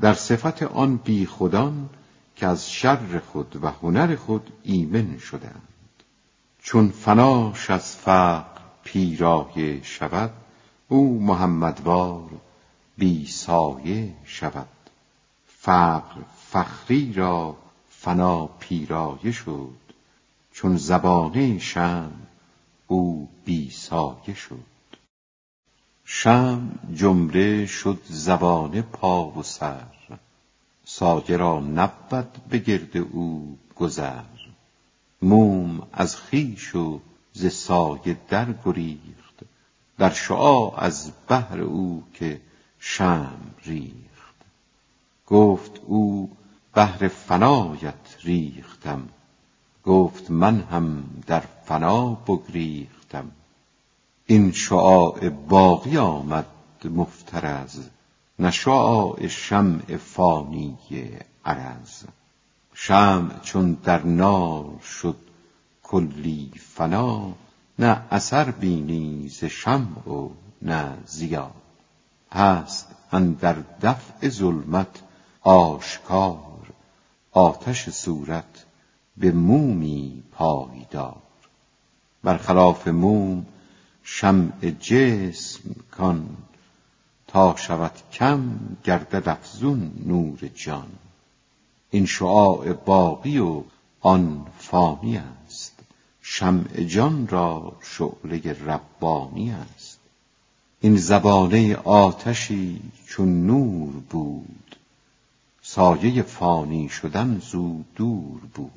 در صفت آن بی خودان که از شر خود و هنر خود ایمن شدند. چون فناش از فقر پیرایه شود، او محمدوار بی سایه شود. فقر فخری را فنا پیرایه شد، چون زبانه شمع او بی سایه شد. شمع جمله شد زبانه پا و سر، سایه را نبود به گرد او گذر. موم از خویش و ز سایه در گریخت، در شعاع از بحر او که شمع ریخت. گفت او بحر فنایت ریختم، گفت من هم در فنا بگریختم. این شعاع باقی آمد مفترض، نه شعاع شمع فانی عرض. شمع چون در نار شد کلی فنا، نه اثر بینی ز شمع و نه ضیا. هست اندر دفع ظلمت آشکار، آتش صورت به مومی پایدار. برخلاف موم شمع جسم کان، تا شود کم گردد افزون نور جان. این شعاع باقی و آن فانی است، شمع جان را شعله ربانی است. این زبانه آتشی چون نور بود، سایه فانی شدن زو دور بود.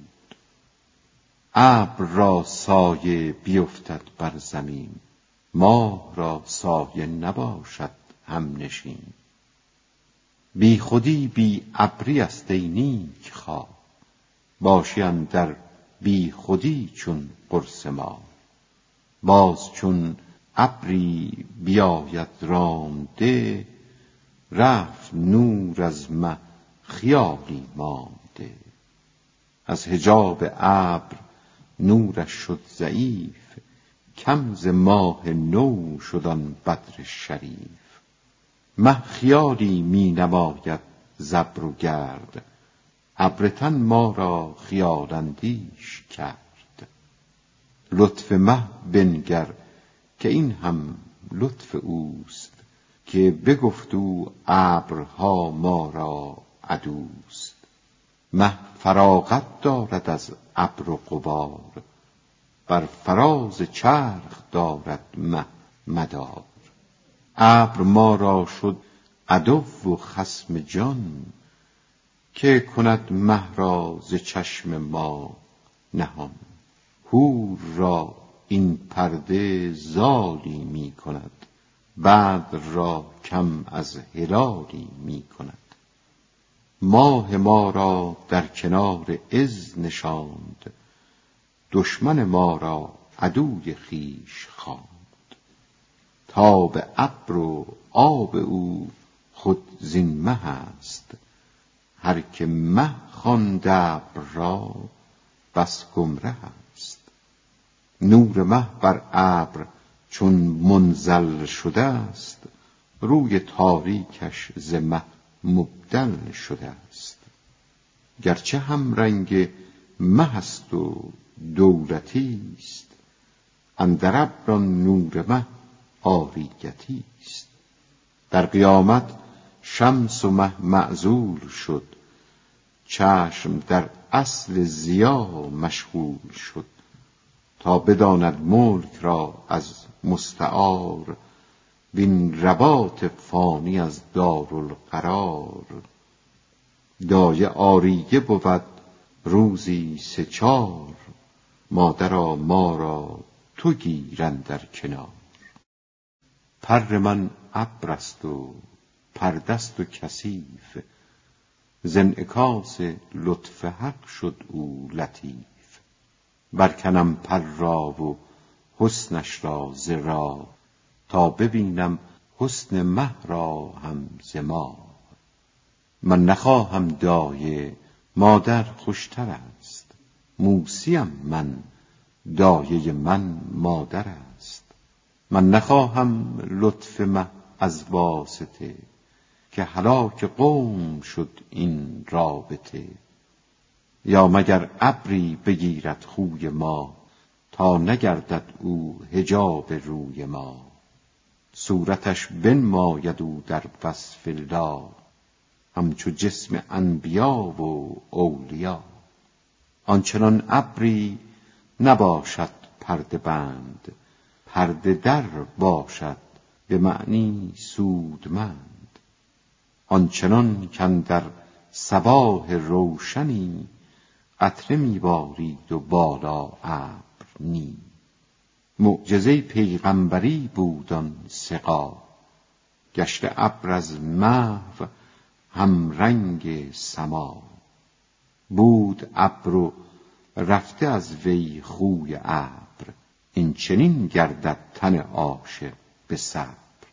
ابر را سایه بیفتد بر زمین، ماه را سایه نباشد همنشین. بی خودی بی ابری است ای نیک خواه، باشی اندر بی خودی چون قرص ماه. باز چون ابری بیاید رامده، رفت نور از مه خیالی مانده. از حجاب ابر نورش شد ضعیف، کم ز ماه نو شد آن بدر شریف. مه خیالی می نماید ز ابر و گرد، ابر تن ما را خیال اندیش کرد. لطف مه بنگر که این هم لطف اوست، که بگفت او ابرها ما را عدوست. مه فراغت دارد از ابر و غبار، بر فراز چرخ دارد مه مدار. ابر ما را شد عدو و خصم جان، که کند مه را ز چشم ما نهان. حور را این پرده زالی می کند، بدر را کم از هلالی می کند. ماه ما را در کنار عز نشاند، دشمن ما را عدوی خویش خواند. تاب ابر و آب او خود زین مه است، هر که مه خواند ابر را بس گمره است. نور مه بر ابر چون منزل شده است، روی تاریکش ز مه مبدل شده است. گرچه هم رنگ مه است و دولتی است، اندر ابر آن نور مه عاریتی است. در قیامت شمس و مه معزول شد، چشم در اصل ضیا مشغول شد. تا بداند ملک را از مستعار، وین رباط فانی از دارالقرار. دایه عاریه بود روزی 3-4، مادرا ما را تو گیر اندر کنار. پر من ابر است و پرده است و کثیف، ز انعکاس لطف حق شد او لطیف. برکنم پر را و حسنش را ز راه، تا ببینم حسن مه را هم ز ماه. من نخواهم دایه، مادر خوشتر است. موسیم من، دایه من مادر است. من نخواهم لطف مه از واسطه، که هلاک قوم شد این رابطه. یا مگر ابری بگیرد خوی ما، تا نگردد او حجاب روی ما. صورتش بنماید او در وصف الله، همچو جسم انبیا و اولیا. آنچنان ابری نباشد پرده بند، پرده در باشد به معنی سودمند. آنچنان کاندر صباح روشنی، قطره می‌بارید و بالا ابر نی. معجزه پیغمبری بود آن سقا، گشته ابر از محو هم رنگ سما. بود ابر و رفته از وی خوی ابر، این چنین گردد تن عاشق به صبر.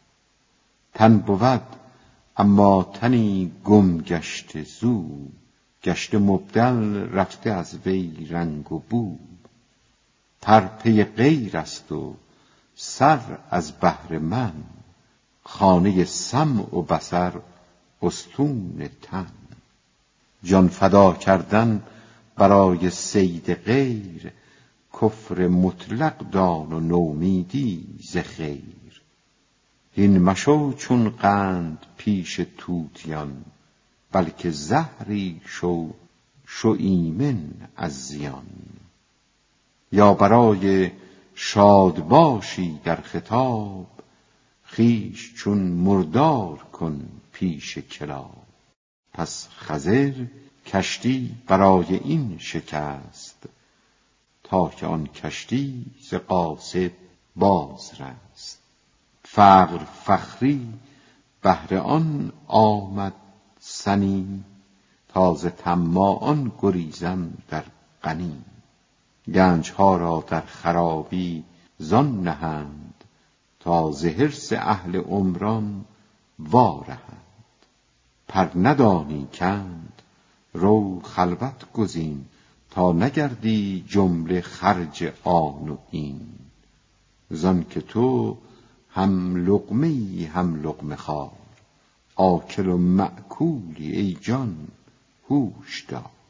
تن بود اما تنی گم گشته زو، گشته مبدل رفته از وی رنگ و بو. پر پی غیر است و سر از بهر من، خانه سمع و بصر استون تن. جان فدا کردن برای صید غیر، کفر مطلق دان و نومیدی ز خیر. هین مشو چون قند پیش طوطیان، بلکه زهری شو ایمن از زیان. یا برای شادباشی در خطاب، خویش چون مردار کن پیش کلاب. پس خضر کشتی برای این شکست، تا که آن کشتی ز قاصد باز رست. فقر فخری بهر آن آمد سنی، تا ز طماعان گریزم در غنی. گنجها را در خرابی زان نهند، تا ز حرص اهل عمران وارهند. پر ندانی کند رو خلوت گزین، تا نگردی جمله خرج آن و این. زان که تو هم لقمه‌ای هم لقمه خوار، آکل و مأکولی ای جان هوش دار.